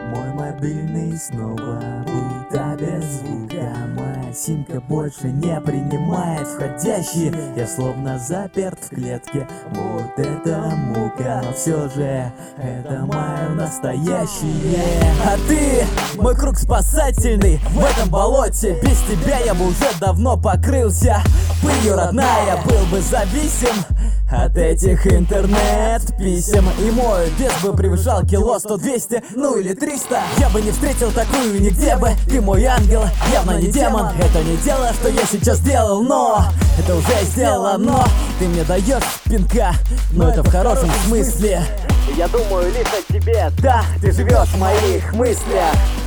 Мой мобильный снова будто без звука. Моя симка больше не принимает входящие. Я словно заперт в клетке, вот это мука. Но все же это мое настоящее. А ты, мой круг спасательный в этом болоте. Без тебя я бы уже давно покрылся пылью, родная. Был бы зависим от этих интернет-писем. И мой вес бы превышал кило 100-200, ну или 300. Я бы не встретил такую нигде бы. Ты мой ангел, явно не демон. Это не дело, что я сейчас сделал, но это уже сделано. Ты мне даешь пинка, но это в хорошем смысле. Я думаю лишь о тебе, да, ты живешь в моих мыслях.